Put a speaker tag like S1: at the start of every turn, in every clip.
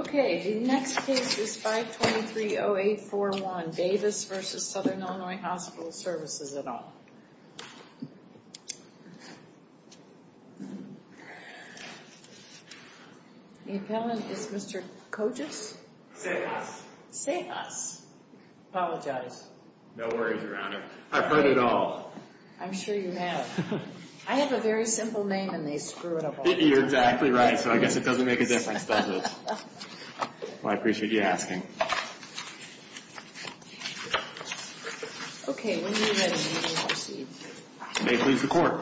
S1: Okay, the next case is 523-0841, Davis v. Southern Illinois Hospital Services et al. The appellant is Mr. Kojas? Sejas. Apologize.
S2: No worries, Your Honor. I've heard it all.
S1: I'm sure you have. I have a very simple name and they screw it up all.
S2: You're exactly right, so I guess it doesn't make a difference, does it? Well, I appreciate you asking.
S1: Okay, when you're ready, you may proceed.
S2: May it please the Court.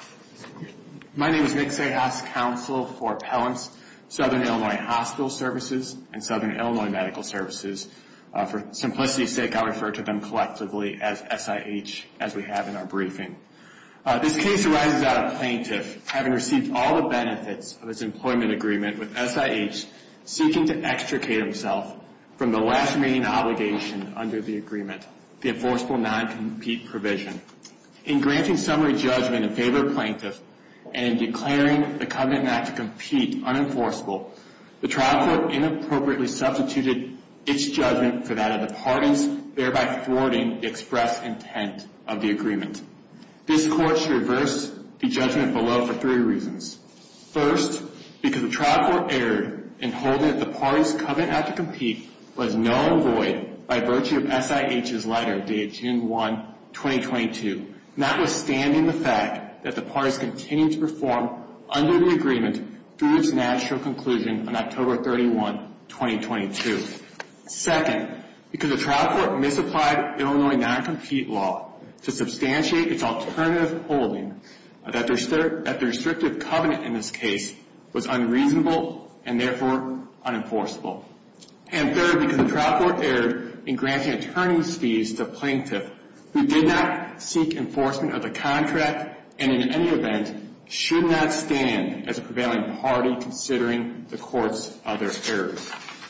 S2: My name is Nick Sejas, counsel for appellants, Southern Illinois Hospital Services and Southern Illinois Medical Services. For simplicity's sake, I'll refer to them collectively as SIH, as we have in our briefing. This case arises out of plaintiff having received all the benefits of his employment agreement with SIH, seeking to extricate himself from the last remaining obligation under the agreement, the enforceable non-compete provision. In granting summary judgment in favor of plaintiff and in declaring the covenant not to compete unenforceable, the trial court inappropriately substituted its judgment for that of the parties, thereby thwarting the express intent of the agreement. This court should reverse the judgment below for three reasons. First, because the trial court erred in holding that the parties' covenant not to compete was null and void by virtue of SIH's letter dated June 1, 2022, notwithstanding the fact that the parties continued to perform under the agreement through its natural conclusion on October 31, 2022. Second, because the trial court misapplied Illinois non-compete law to substantiate its alternative holding that the restrictive covenant in this case was unreasonable and therefore unenforceable. And third, because the trial court erred in granting attorney's fees to plaintiff who did not seek enforcement of the contract and in any event should not stand as a prevailing party considering the court's other errors.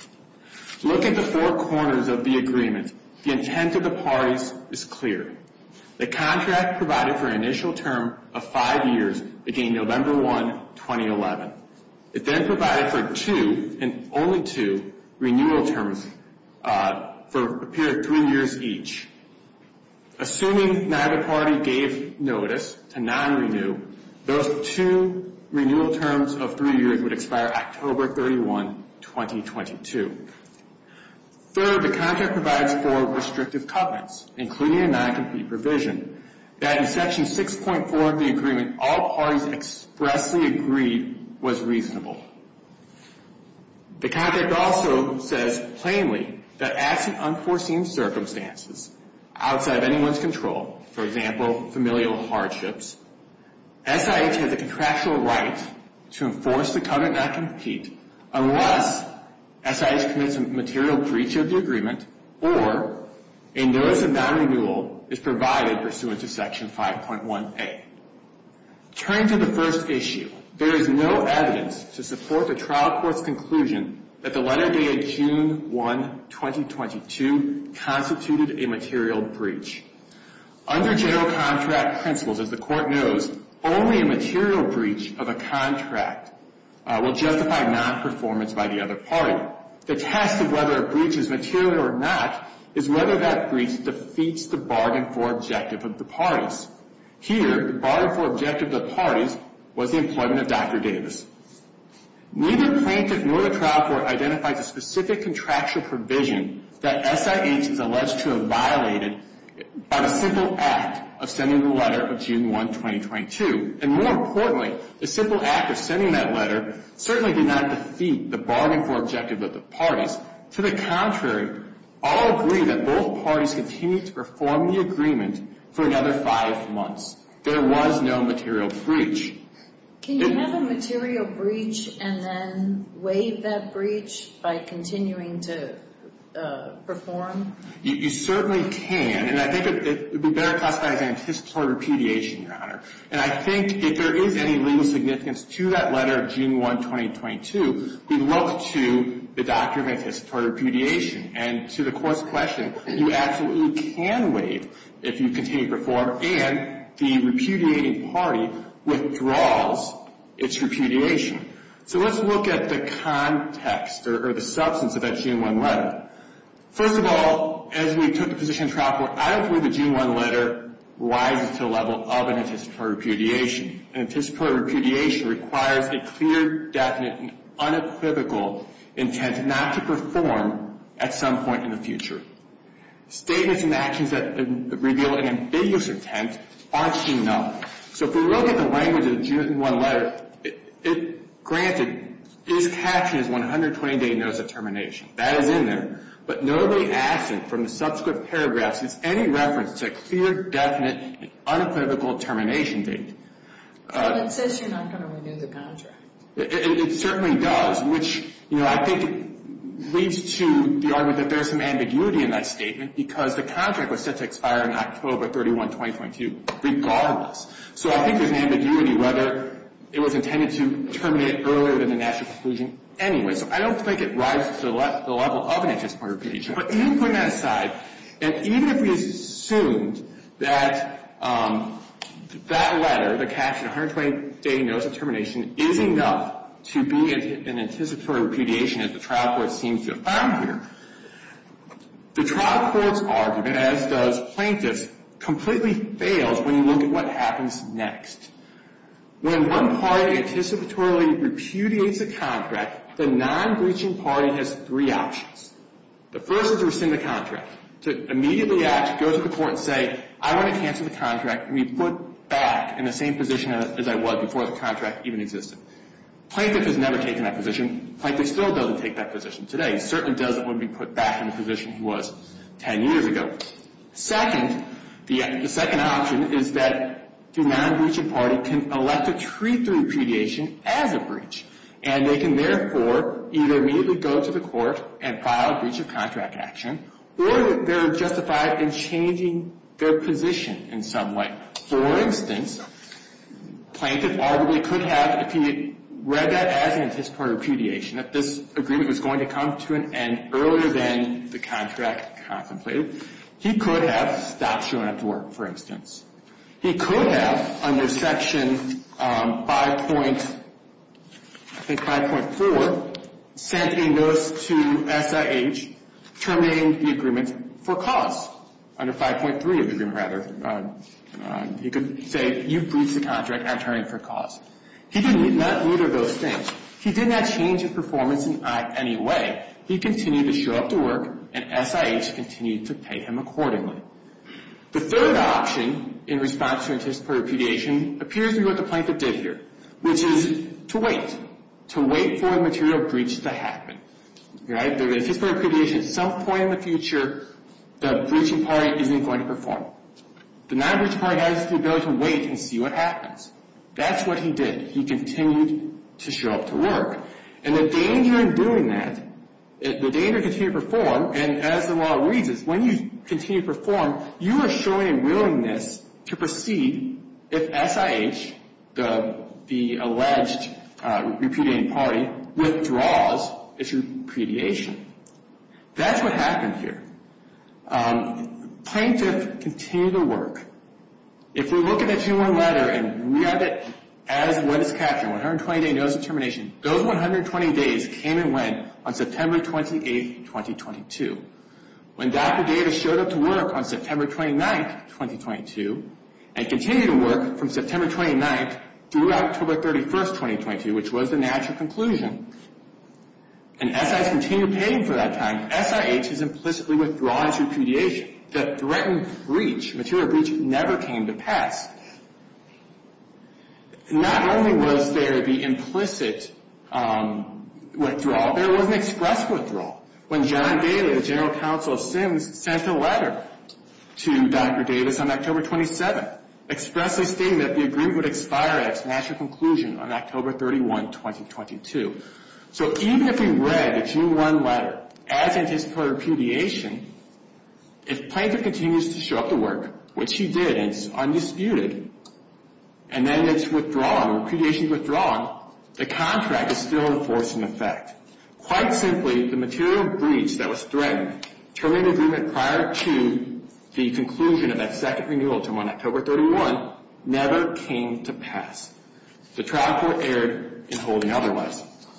S2: Look at the four corners of the agreement. The intent of the parties is clear. The contract provided for an initial term of 5 years beginning November 1, 2011. It then provided for 2 and only 2 renewal terms for a period of 3 years each. Assuming neither party gave notice to non-renew, those 2 renewal terms of 3 years would expire October 31, 2022. Third, the contract provides for restrictive covenants, including a non-compete provision, that in Section 6.4 of the agreement, all parties expressly agreed was reasonable. The contract also says plainly that absent unforeseen circumstances outside of anyone's control, for example, familial hardships, SIH has a contractual right to enforce the covenant not compete unless SIH commits a material breach of the agreement or a notice of non-renewal is provided pursuant to Section 5.1a. Turning to the first issue, there is no evidence to support the trial court's conclusion that the letter dated June 1, 2022 constituted a material breach. Under general contract principles, as the court knows, only a material breach of a contract will justify non-performance by the other party. The test of whether a breach is material or not is whether that breach defeats the bargain for objective of the parties. Here, the bargain for objective of the parties was the employment of Dr. Davis. Neither plaintiff nor the trial court identifies a specific contractual provision that SIH is alleged to have violated by the simple act of sending the letter of June 1, 2022. And more importantly, the simple act of sending that letter certainly did not defeat the bargain for objective of the parties. To the contrary, all agree that both parties continued to perform the agreement for another 5 months. There was no material breach.
S1: Can you have a material breach and then waive that breach by continuing to perform?
S2: You certainly can, and I think it would be better classified as anticipatory repudiation, Your Honor. And I think if there is any legal significance to that letter of June 1, 2022, we look to the doctrine of anticipatory repudiation. And to the court's question, you absolutely can waive if you continue to perform, and the repudiating party withdraws its repudiation. So let's look at the context or the substance of that June 1 letter. First of all, as we took the position in trial court, I don't believe the June 1 letter rises to the level of an anticipatory repudiation. An anticipatory repudiation requires a clear, definite, and unequivocal intent not to perform at some point in the future. Statements and actions that reveal an ambiguous intent aren't enough. So if we look at the language of the June 1 letter, it granted, is captioned as 120-day notice of termination. That is in there. But notably absent from the subsequent paragraphs is any reference to a clear, definite, and unequivocal termination date.
S1: Well, it says you're not going to renew the contract.
S2: It certainly does, which, I think leads to the argument that there's some ambiguity in that statement because the contract was set to expire on October 31, 2022, regardless. So I think there's an ambiguity whether it was intended to terminate earlier than the natural conclusion anyway. So I don't think it rises to the level of an anticipatory repudiation. But even putting that aside, and even if we assumed that that letter, the caption 120-day notice of termination, is enough to be an anticipatory repudiation, as the trial court seems to have found here, the trial court's argument, as does plaintiffs, completely fails when you look at what happens next. When one party anticipatorily repudiates a contract, the non-breaching party has three options. The first is to rescind the contract, to immediately act, go to the court and say, I want to cancel the contract and be put back in the same position as I was before the contract even existed. Plaintiff has never taken that position. Plaintiff still doesn't take that position today. He certainly doesn't want to be put back in the position he was 10 years ago. Second, the second option is that the non-breaching party can elect to treat the repudiation as a breach. And they can therefore either immediately go to the court and file a breach of contract action, or they're justified in changing their position in some way. For instance, plaintiff arguably could have, if he read that as an anticipatory repudiation, that this agreement was going to come to an end earlier than the contract contemplated, he could have stopped showing up to work, for instance. He could have, under section 5.4, sent a notice to SIH terminating the agreement for cause. Under 5.3 of the agreement, rather. He could say, you breached the contract, I'm terminating for cause. He did not either of those things. He did not change his performance in any way. He continued to show up to work, and SIH continued to pay him accordingly. The third option in response to anticipatory repudiation appears to be what the plaintiff did here, which is to wait for the material breach to happen. Right? The anticipatory repudiation, at some point in the future, the breaching party isn't going to perform. The non-breaching party has the ability to wait and see what happens. That's what he did. He continued to show up to work. And the danger in doing that, the danger to continue to perform, and as the law reads, is when you continue to perform, you are showing a willingness to proceed if SIH, the alleged repudiating party, withdraws its repudiation. That's what happened here. Plaintiff continued to work. If we look at that June 1 letter and read it as what is captured, 120-day notice of termination, those 120 days came and went on September 28, 2022. When Dr. Davis showed up to work on September 29, 2022, and continued to work from September 29th through October 31st, 2022, which was the natural conclusion, and SIH continued paying for that time, SIH has implicitly withdrawn its repudiation. The threatened breach, material breach, never came to pass. Not only was there the implicit withdrawal, there was an express withdrawal. When John Daly, the general counsel of Sims, sent a letter to Dr. Davis on October 27th, expressly stating that the agreement would expire at its natural conclusion on October 31, 2022. So even if we read the June 1 letter as anticipatory repudiation, if plaintiff continues to show up to work, which he did, and it's undisputed, and then it's withdrawn, repudiation is withdrawn, the contract is still in force and effect. Quite simply, the material breach that was threatened, terminating the agreement prior to the conclusion of that second renewal term on October 31, never came to pass. The trial court erred in holding otherwise.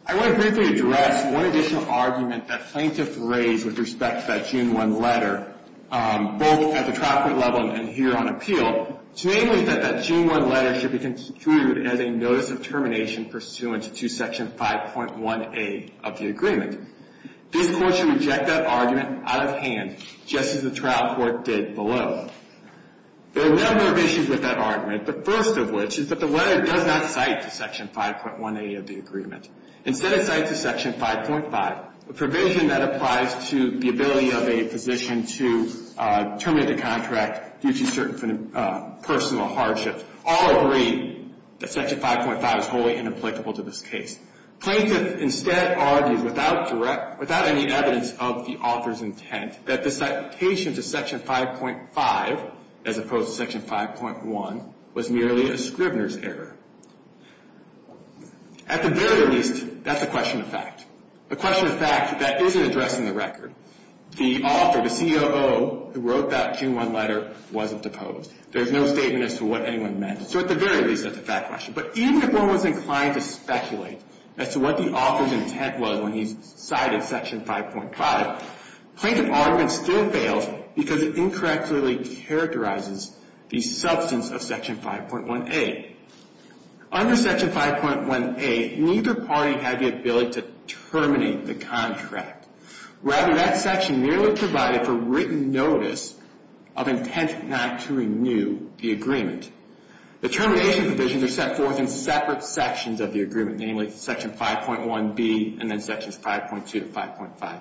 S2: I want to briefly address one additional argument that plaintiff raised with respect to that June 1 letter, both at the trial court level and here on appeal, namely that June 1 letter should be construed as a notice of termination pursuant to Section 5.1a of the agreement. This court should reject that argument out of hand, just as the trial court did below. There are a number of issues with that argument, the first of which is that the letter does not cite to Section 5.1a of the agreement. Instead, it cites to Section 5.5, a provision that applies to the ability of a physician to terminate the contract due to certain personal hardships. All agree that Section 5.5 is wholly inapplicable to this case. Plaintiff instead argues without any evidence of the author's intent that the citation to Section 5.5, as opposed to Section 5.1, was merely a Scrivener's error. At the very least, that's a question of fact. A question of fact that isn't addressed in the record. The author, the COO, who wrote that June 1 letter wasn't deposed. There's no statement as to what anyone meant. So at the very least, that's a fact question. But even if one was inclined to speculate as to what the author's intent was when he cited Section 5.5, plaintiff argument still fails because it incorrectly characterizes the substance of Section 5.1a. Under Section 5.1a, neither party had the ability to terminate the contract. Rather, that section merely provided for written notice of intent not to renew the agreement. The termination provisions are set forth in separate sections of the agreement, namely Section 5.1b and then Sections 5.2 to 5.5.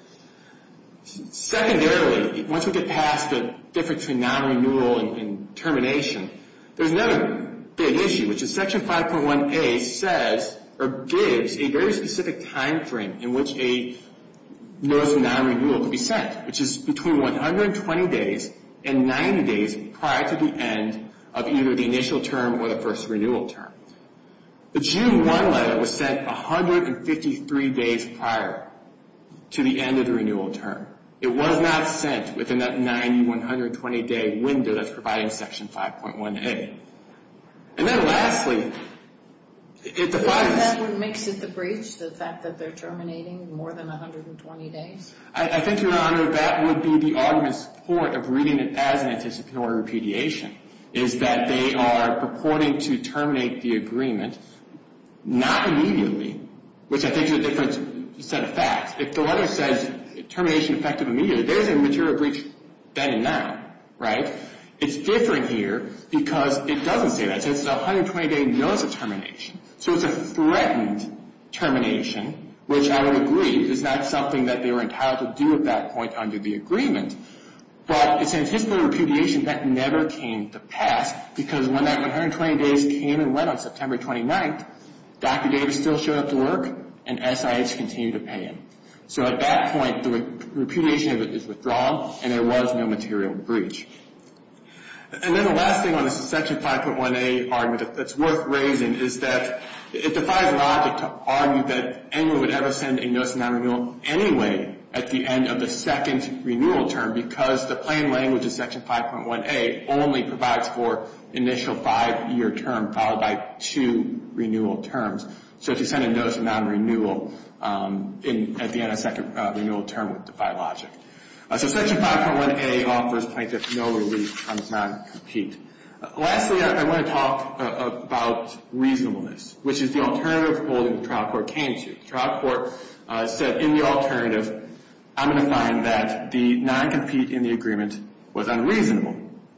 S2: Secondarily, once we get past the difference between non-renewal and termination, there's another big issue, which is Section 5.1a says or gives a very specific time frame in which a notice of non-renewal could be sent, which is between 120 days and 90 days prior to the end of either the initial term or the first renewal term. The June 1 letter was sent 153 days prior to the end of the renewal term. It was not sent within that 90, 120-day window that's provided in Section 5.1a. And then lastly, it defines...
S1: That what makes it the breach, the fact that they're terminating more than 120 days?
S2: I think, Your Honor, that would be the argument's point of reading it as an anticipatory repudiation, is that they are purporting to terminate the agreement, not immediately, which I think is a different set of facts. If the letter says termination effective immediately, there's a material breach then and now, right? It's different here because it doesn't say that. It says it's a 120-day notice of termination. So it's a threatened termination, which I would agree is not something that they were entitled to do at that point under the agreement. But it's an anticipatory repudiation that never came to pass because when that 120 days came and went on September 29th, Dr. Davis still showed up to work and SIH continued to pay him. So at that point, the repudiation is withdrawn and there was no material breach. And then the last thing on this Section 5.1a argument that's worth raising is that it defies logic to argue that anyone would ever send a notice of non-renewal anyway at the end of the second renewal term because the plain language of Section 5.1a only provides for initial 5-year term followed by 2 renewal terms. So if you send a notice of non-renewal at the end of the second renewal term would defy logic. So Section 5.1a offers plaintiff no relief from non-compete. Lastly, I want to talk about reasonableness, which is the alternative holding the trial court came to. The trial court said in the alternative, I'm going to find that the non-compete in the agreement was unreasonable.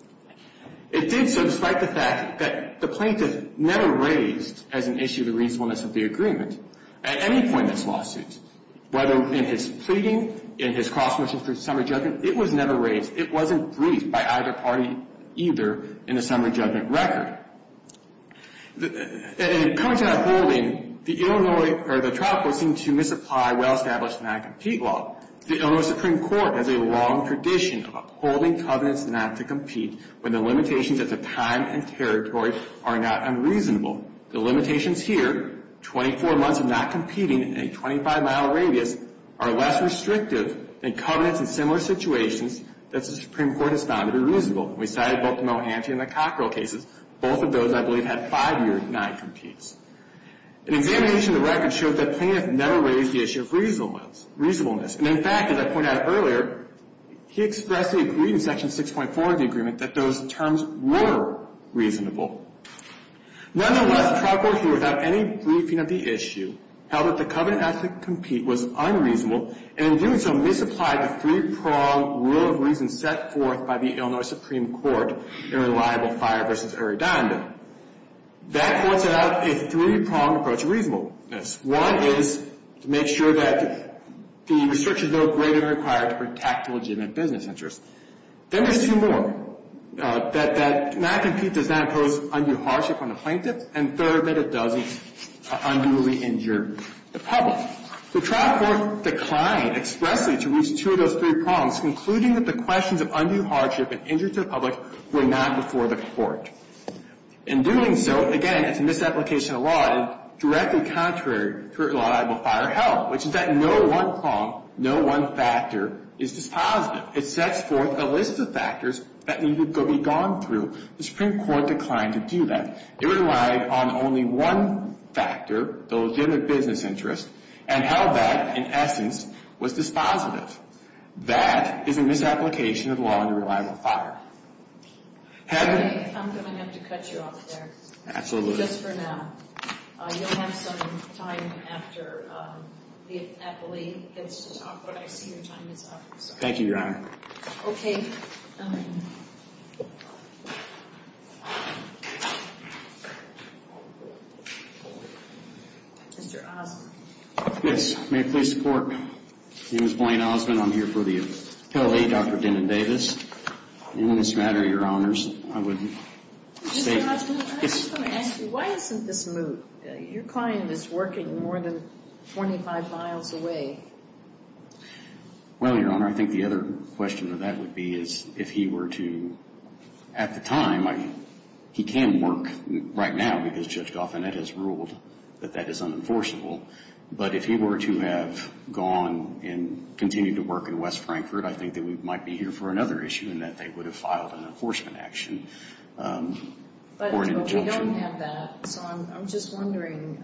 S2: It did so despite the fact that the plaintiff never raised as an issue the reasonableness of the agreement at any point in this lawsuit. Whether in his pleading, in his cross-motion for summary judgment, it was never raised. It wasn't briefed by either party either in the summary judgment record. And coming to that holding, the trial court seemed to misapply well-established non-compete law. The Illinois Supreme Court has a long tradition of upholding covenants not to compete when the limitations at the time and territory are not unreasonable. The limitations here, 24 months of not competing in a 25-mile radius, are less restrictive than covenants in similar situations that the Supreme Court has found to be reasonable. We cited both the Mohanty and the Cockrell cases. Both of those, I believe, had 5-year non-competes. An examination of the record showed that plaintiff never raised the issue of reasonableness. And in fact, as I pointed out earlier, he expressly agreed in Section 6.4 of the agreement that those terms were reasonable. Nonetheless, the trial court here, without any briefing of the issue, held that the covenant not to compete was unreasonable, and in doing so misapplied the three-pronged rule of reason set forth by the Illinois Supreme Court in Reliable Fire v. Arredondo. That court set out a three-pronged approach to reasonableness. One is to make sure that the restrictions are no greater than required to protect legitimate business interests. Then there's two more. That non-compete does not impose undue hardship on the plaintiff, and third, that it doesn't unduly injure the public. The trial court declined expressly to reach two of those three prongs, concluding that the questions of undue hardship and injury to the public were not before the court. In doing so, again, it's a misapplication of law and directly contrary to Reliable Fire held, which is that no one prong, no one factor is dispositive. It sets forth a list of factors that need to be gone through. The Supreme Court declined to do that. It relied on only one factor, the legitimate business interest, and held that, in essence, was dispositive. That is a misapplication of the law under Reliable Fire.
S1: Okay, I'm going to have to cut you off there.
S2: Absolutely.
S1: Just for now. You'll have some time after the appellee gets to talk, but I see your time is up. So.
S2: Thank you, Your Honor.
S1: Okay. Mr. Osmond.
S3: Yes, may it please the court. My name is Blaine Osmond. I'm here for the appellee, Dr. Denton Davis. In this matter, Your Honors, I would say...
S1: Mr. Osmond, I just want to ask you, why isn't this moot? Your client is working more than 25 miles away.
S3: Well, Your Honor, I think the other question of that would be is if he were to, at the time, he can work right now because Judge Goffinet has ruled that that is unenforceable. But if he were to have gone and continued to work in West Frankfort, I think that we might be here for another issue in that they would have filed an enforcement action or an injunction.
S1: But we don't have that, so I'm just wondering,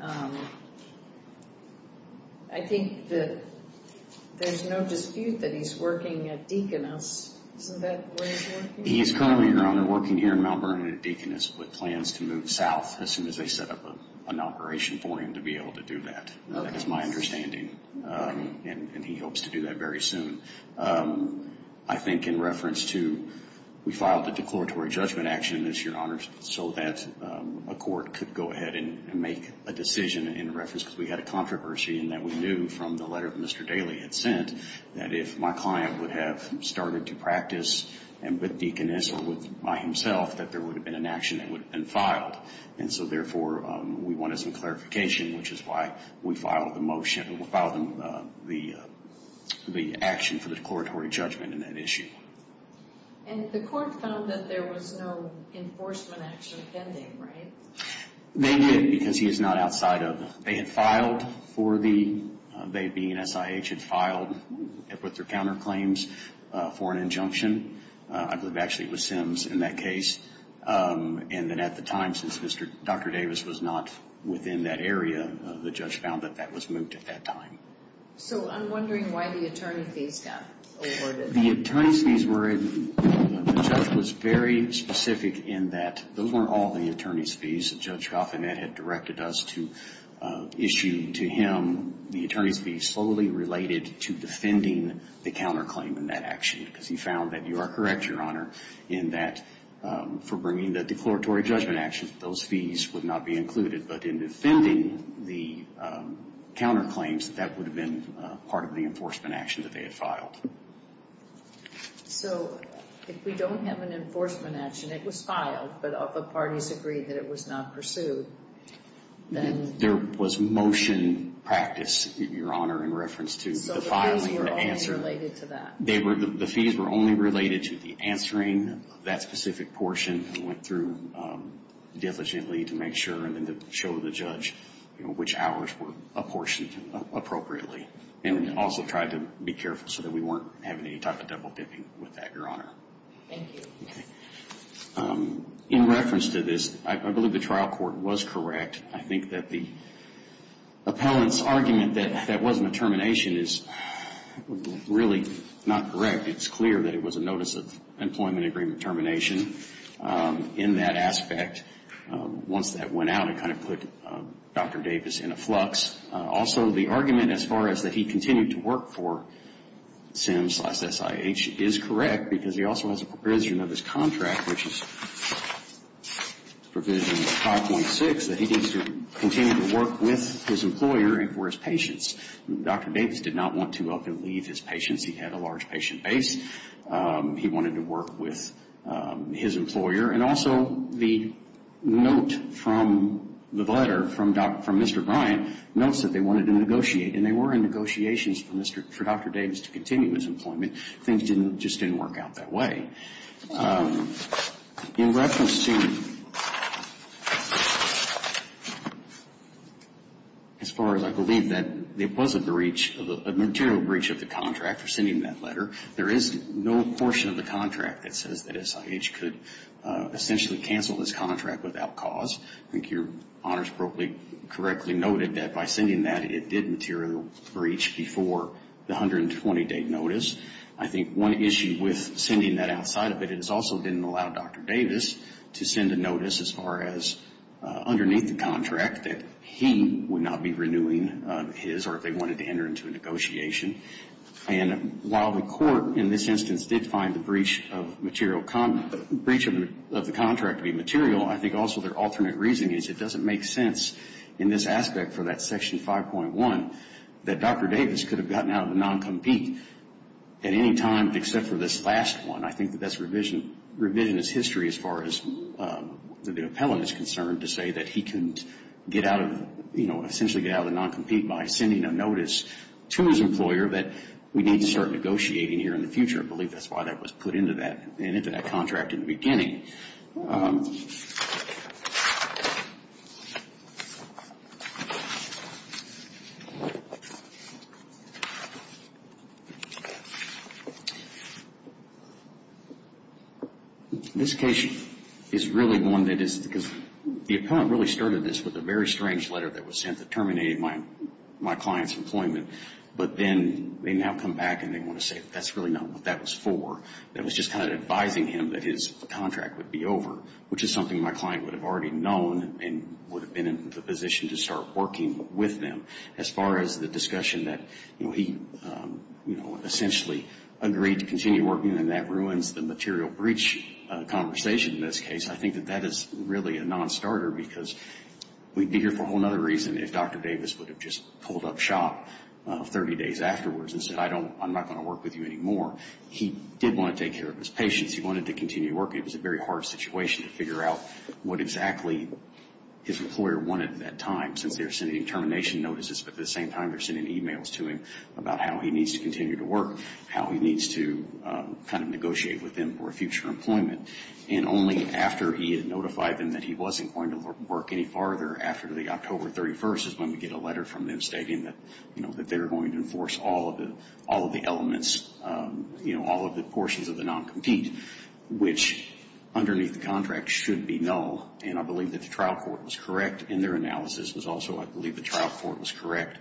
S1: I think that there's no dispute that he's working at Deaconess. Isn't that where he's working?
S3: He's currently, Your Honor, working here in Mount Vernon at Deaconess with plans to move south as soon as they set up an operation for him to be able to do that. Okay. That is my understanding, and he hopes to do that very soon. I think in reference to, we filed a declaratory judgment action in this, Your Honor, so that a court could go ahead and make a decision in reference, because we had a controversy in that we knew from the letter that Mr. Daly had sent that if my client would have started to practice and with Deaconess or by himself, that there would have been an action that would have been filed. And so, therefore, we wanted some clarification, which is why we filed the motion, we filed the action for the declaratory judgment in that issue.
S1: And the court found that there was no enforcement action pending, right?
S3: They did, because he is not outside of, they had filed for they being SIH had filed with their counterclaims for an injunction. I believe actually it was Sims in that case. And then at the time, since Dr. Davis was not within that area, the judge found that that was moot at that time.
S1: So I'm wondering why the attorney fees got awarded.
S3: The attorney's fees were, the judge was very specific in that those weren't all the attorney's fees. Judge Goffinet had directed us to issue to him the attorney's fees solely related to defending the counterclaim in that action, because he found that you are correct, Your Honor, in that for bringing the declaratory judgment action, those fees would not be included. But in defending the counterclaims, that would have been part of the enforcement action that they had filed.
S1: So if we don't have an enforcement action, it was filed, but all the parties agreed that it was not pursued, then...
S3: There was motion practice, Your Honor, in reference to the filing and the answer.
S1: So the fees were only related to that?
S3: The fees were only related to the answering of that specific portion. We went through diligently to make sure and then to show the judge which hours were apportioned appropriately. And also tried to be careful so that we weren't having any type of double dipping with that, Your Honor.
S1: Thank you.
S3: Okay. In reference to this, I believe the trial court was correct. I think that the appellant's argument that that wasn't a termination is really not correct. It's clear that it was a notice of employment agreement termination. In that aspect, once that went out, it kind of put Dr. Davis in a flux. Also, the argument as far as that he continued to work for SIMS/SIH is correct, because he also has a provision of his contract, which is provision 5.6, that he needs to continue to work with his employer and for his patients. Dr. Davis did not want to up and leave his patients. He had a large patient base. He wanted to work with his employer. And also the note from the letter from Mr. Bryant notes that they wanted to negotiate, and they were in negotiations for Dr. Davis to continue his employment. Things just didn't work out that way. In reference to, as far as I believe that it was a material breach of the contract for sending that letter, there is no portion of the contract that says that SIH could essentially cancel this contract without cause. I think your honors correctly noted that by sending that, it did material breach before the 120-day notice. I think one issue with sending that outside of it is also didn't allow Dr. Davis to send a notice as far as underneath the contract that he would not be renewing his, or if they wanted to enter into a negotiation. And while the court in this instance did find the breach of the contract to be material, I think also their alternate reasoning is it doesn't make sense in this aspect for that section 5.1 that Dr. Davis could have gotten out of the non-compete at any time except for this last one. I think that that's revisionist history as far as the appellant is concerned, to say that he couldn't get out of, essentially get out of the non-compete by sending a notice to his employer that we need to start negotiating here in the future. I believe that's why that was put into that contract in the beginning. This case is really one that is, because the appellant really started this with a very strange letter that was sent that terminated my client's employment. But then they now come back and they want to say that that's really not what that was for. That was just kind of advising him that his contract would be over, which is something my client would have already known and would have been in the position to start working with them. As far as the discussion that, he, essentially agreed to continue working, and that ruins the material breach conversation in this case, I think that is really a non-starter, because we'd be here for a whole other reason if Dr. Davis would have just pulled up shop 30 days afterwards and said, I'm not going to work with you anymore. He did want to take care of his patients. He wanted to continue working. It was a very hard situation to figure out what exactly his employer wanted at that time, since they were sending termination notices, but at the same time they're sending emails to him about how he needs to continue to work, how he needs to kind of negotiate with them for future employment. And only after he had notified them that he wasn't going to work any farther after the October 31st is when we get a letter from them stating that, that they're going to enforce all of the elements, all of the portions of the non-compete, which underneath the contract should be null. And I believe that the trial court was correct in their analysis. I believe the trial court was correct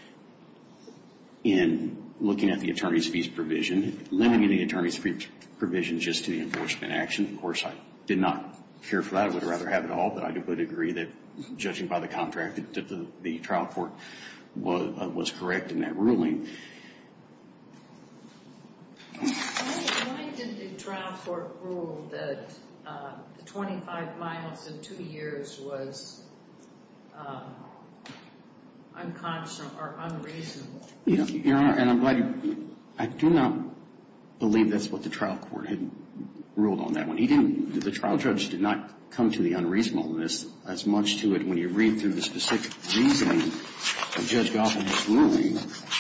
S3: in looking at the attorney's fees provision, limiting the attorney's fees provision just to the enforcement action. Of course, I did not care for that. I would rather have it all, but I would agree that, judging by the contract, that the trial court was correct in that ruling.
S1: Why did the trial court rule that the 25 miles in 2 years was unconscionable or unreasonable?
S3: Your Honor, and I'm glad I do not believe that's what the trial court had ruled on that one. The trial judge did not come to the unreasonableness as much to it when you read through the specific reasoning of Judge Goffin's ruling.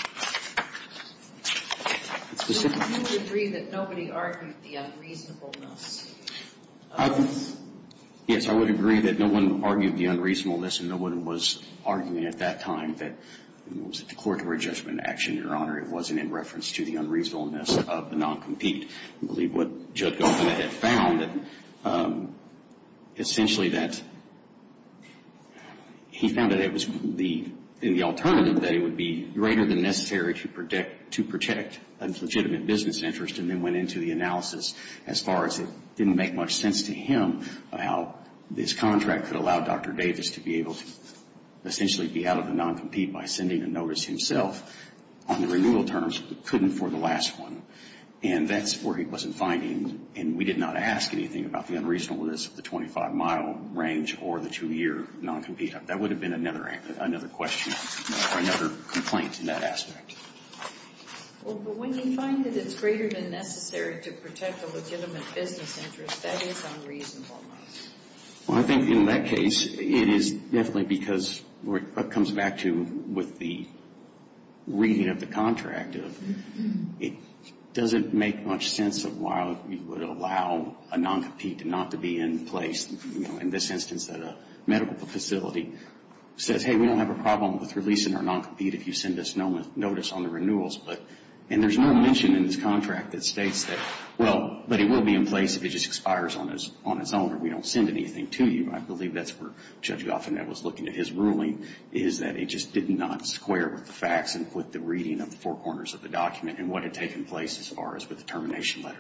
S1: You would agree that nobody argued the unreasonableness of this?
S3: Yes, I would agree that no one argued the unreasonableness, and no one was arguing at that time that it was a declaratory judgment action, Your Honor. It wasn't in reference to the unreasonableness of the non-compete. I believe what Judge Goffin had found, that essentially that he found that it was in the alternative that it would be greater than necessary to protect a legitimate business interest, and then went into the analysis as far as it didn't make much sense to him of how this contract could allow Dr. Davis to be able to essentially be out of the non-compete by sending a notice himself on the renewal terms, but couldn't for the last one. And that's where he wasn't finding, and we did not ask anything about the unreasonableness of the 25-mile range or the 2-year non-compete. That would have been another question or another complaint in that aspect.
S1: Well, but when you find that it's greater than necessary to protect a legitimate business interest, that is unreasonable.
S3: Well, I think in that case, it is definitely because what comes back to with the reading of the contract, it doesn't make much sense of why you would allow a non-compete not to be in place. You know, in this instance, that a medical facility says, hey, we don't have a problem with releasing our non-compete if you send us notice on the renewals, and there's no mention in this contract that states that, well, but it will be in place if it just expires on its own or we don't send anything to you. I believe that's where Judge Goffinet was looking at his ruling, is that it just did not square with the facts and with the reading of the four corners of the document and what had taken place as far as with the termination letter.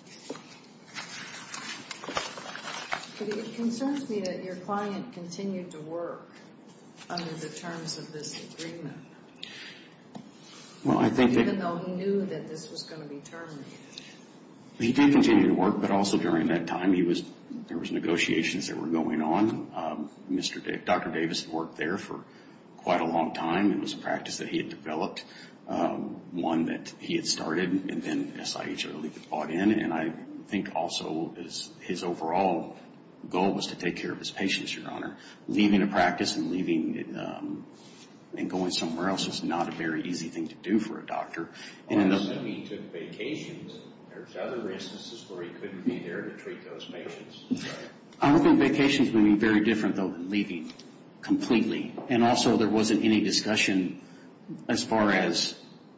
S1: It concerns me that your client continued to work under the terms of this agreement.
S3: Well, I think
S1: even though he knew that this was going to be terminated.
S3: He did continue to work, but also during that time there was negotiations that were going on. Dr. Davis had worked there for quite a long time. It was a practice that he had developed, one that he had started, and then SIH really bought in. And I think also his overall goal was to take care of his patients, Your Honor. Leaving a practice and and going somewhere else is not a very easy thing to do for a doctor.
S4: And he took vacations. There's other instances where he couldn't be there to treat those patients. Right?
S3: I would think vacations would be very different, though, than leaving completely. And also there wasn't any discussion as far as,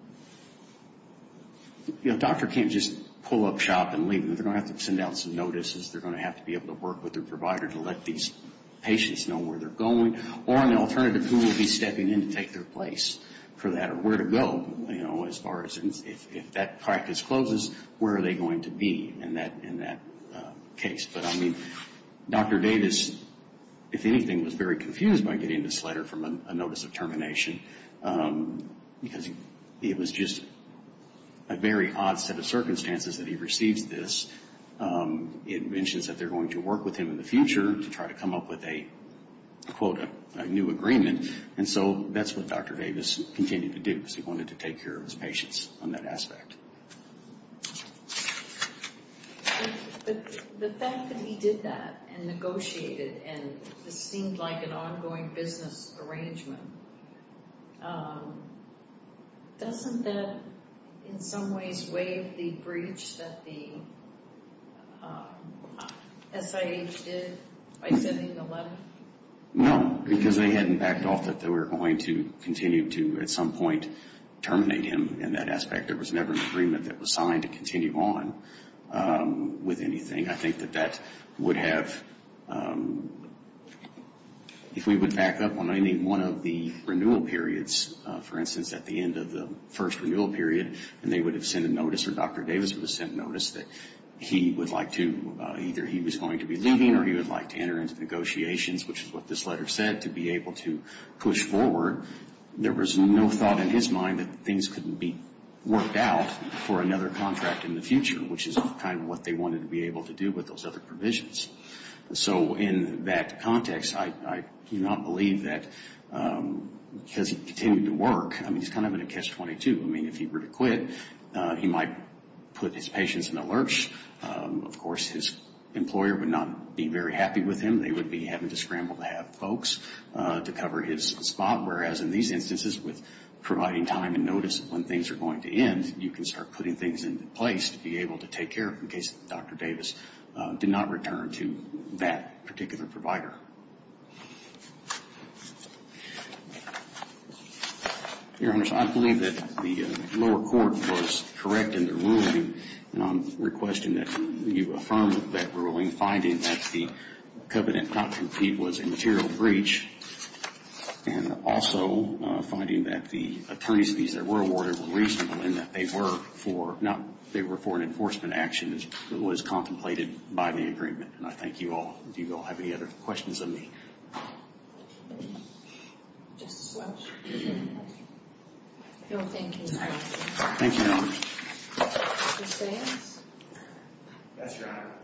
S3: a doctor can't just pull up shop and leave. They're going to have to send out some notices. They're going to have to be able to work with their provider to let these patients know where they're going, or an alternative, who will be stepping in to take their place for that, or where to go, as far as if that practice closes, where are they going to be in that case. But I mean, Dr. Davis, if anything, was very confused by getting this letter from a notice of termination, because it was just a very odd set of circumstances that he receives this. It mentions that they're going to work with him in the future to try to come up with a, quote, a new agreement. And so that's what Dr. Davis continued to do, because he wanted to take care of his patients on that aspect.
S1: But the fact that he did that and negotiated, and this seemed like an ongoing business arrangement, doesn't that in some ways waive the breach that the SIH did by sending the letter?
S3: No, because they hadn't backed off that they were going to continue to, at some point, terminate him in that aspect. There was never an agreement that was signed to continue on with anything. I think that would have, if we would back up on any one of the renewal periods, for instance, at the end of the first renewal period, and they would have sent a notice, or Dr. Davis would have sent a notice that he would like to, either he was going to be leaving or he would like to enter into negotiations, which is what this letter said, to be able to push forward. There was no thought in his mind that things couldn't be worked out for another contract in the future, which is kind of what they wanted to be able to do with those other provisions. So in that context, I do not believe that because he continued to work, I mean, he's kind of in a catch-22. I mean, if he were to quit, he might put his patients in a lurch. Of course, his employer would not be very happy with him. They would be having to scramble to have folks to cover his spot, whereas in these instances, with providing time and notice of when things are going to end, you can start putting things into place to be able to take care of in case Dr. Davis did not return to that particular provider. Your Honor, I believe that the lower court was correct in the ruling, and I'm requesting that you affirm that ruling, finding that the covenant not to compete was a material breach. and also finding that the attorney's fees that were awarded were reasonable in that they were for an enforcement action that was contemplated by the agreement. And I thank you all. Do you all have any other questions of me?
S1: Justice Welch? No, thank you.
S3: Thank you, Your Honor.
S1: Mr. Sayers?
S2: Yes, Your Honor.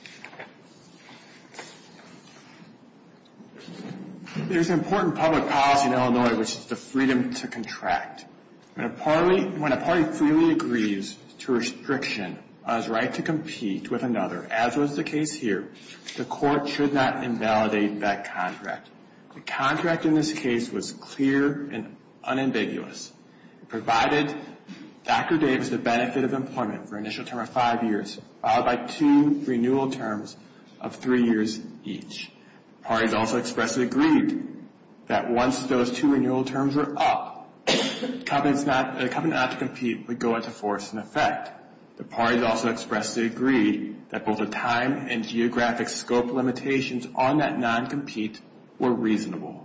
S2: There's an important public policy in Illinois, which is the freedom to contract. When a party freely agrees to restriction on its right to compete with another, as was the case here, the court should not invalidate that contract. The contract in this case was clear and unambiguous. It provided Dr. Davis the benefit of employment for an initial term of 5 years, followed by 2 renewal terms of 3 years each. Parties also expressly agreed that once those 2 renewal terms were up, the covenant not to compete would go into force and effect. The parties also expressly agreed that both the time and geographic scope limitations on that non-compete were reasonable.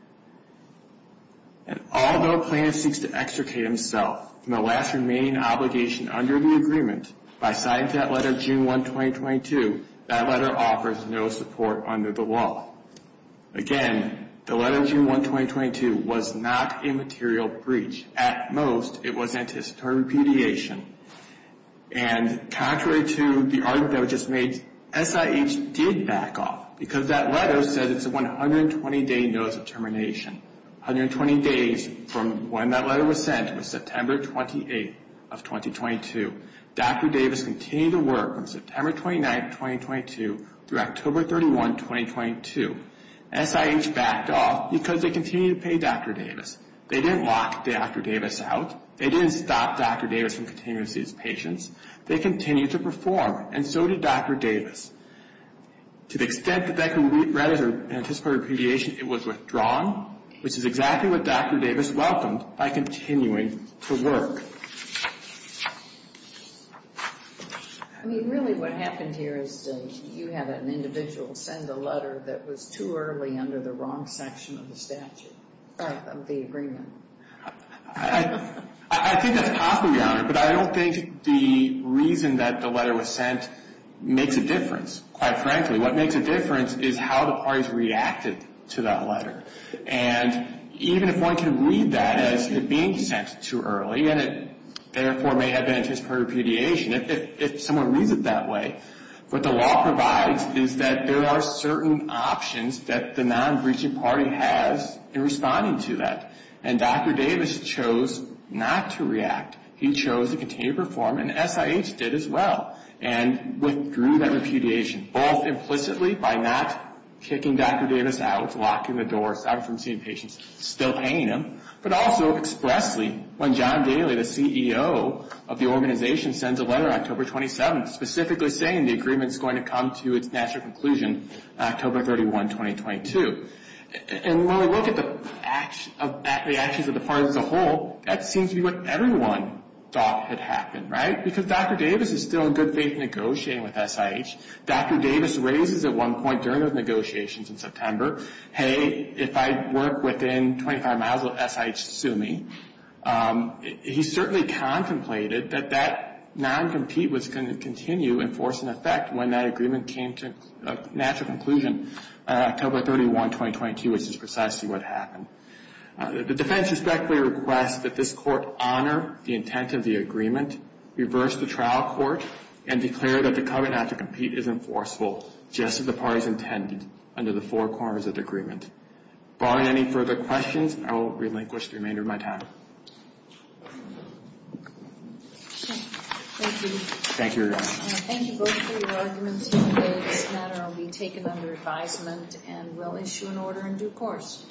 S2: And although plaintiff seeks to extricate himself from the last remaining obligation under the agreement by citing to that letter June 1, 2022, that letter offers no support under the law. Again, the letter June 1, 2022 was not a material breach. At most, it was anticipatory repudiation. And contrary to the argument that was just made, SIH did back off because that letter says it's a 120-day notice of termination. 120 days from when that letter was sent was September 28th of 2022. Dr. Davis continued to work from September 29th, 2022 through October 31, 2022. SIH backed off because they continued to pay Dr. Davis. They didn't lock Dr. Davis out. They didn't stop Dr. Davis from continuing to see his patients. They continued to perform, and so did Dr. Davis. To the extent that that could be read as an anticipatory repudiation, it was withdrawn, which is exactly what Dr. Davis welcomed by continuing to work.
S1: I mean, really what happened here is you had an individual send a letter that was too early under the wrong section of the statute, of the agreement.
S2: I think that's possible, Your Honor, but I don't think the reason that the letter was sent makes a difference. Quite frankly, what makes a difference is how the parties reacted to that letter. And even if one can read that as it being sent too early, and it therefore may have been anticipatory repudiation, if someone reads it that way, what the law provides is that there are certain options that the non-breaching party has in responding to that. And Dr. Davis chose not to react. He chose to continue to perform, and SIH did as well, and withdrew that repudiation, both implicitly by not kicking Dr. Davis out, locking the door, stopping from seeing patients, still paying him, but also expressly when John Daly, the CEO of the organization, sends a letter October 27th specifically saying the agreement is going to come to its natural conclusion October 31, 2022. And when we look at the actions of the parties as a whole, that seems to be what everyone thought had happened, right? Because Dr. Davis is still in good faith negotiating with SIH. Dr. Davis raises at one point during those negotiations in September, hey, if I work within 25 miles of SIH, sue me. He certainly contemplated that non-compete was going to continue in force and effect when that agreement came to a natural conclusion October 31, 2022, which is precisely what happened. The defense respectfully requests that this court honor the intent of the agreement, reverse the trial court, and declare that the covenant not to compete is enforceable, just as the parties intended under the 4 corners of the agreement. Barring any further questions, I will relinquish the remainder of my time.
S1: Thank you.
S2: Thank you, Your Honor.
S1: Thank you both for your arguments here today. This matter will be taken under advisement and will issue an order in due course.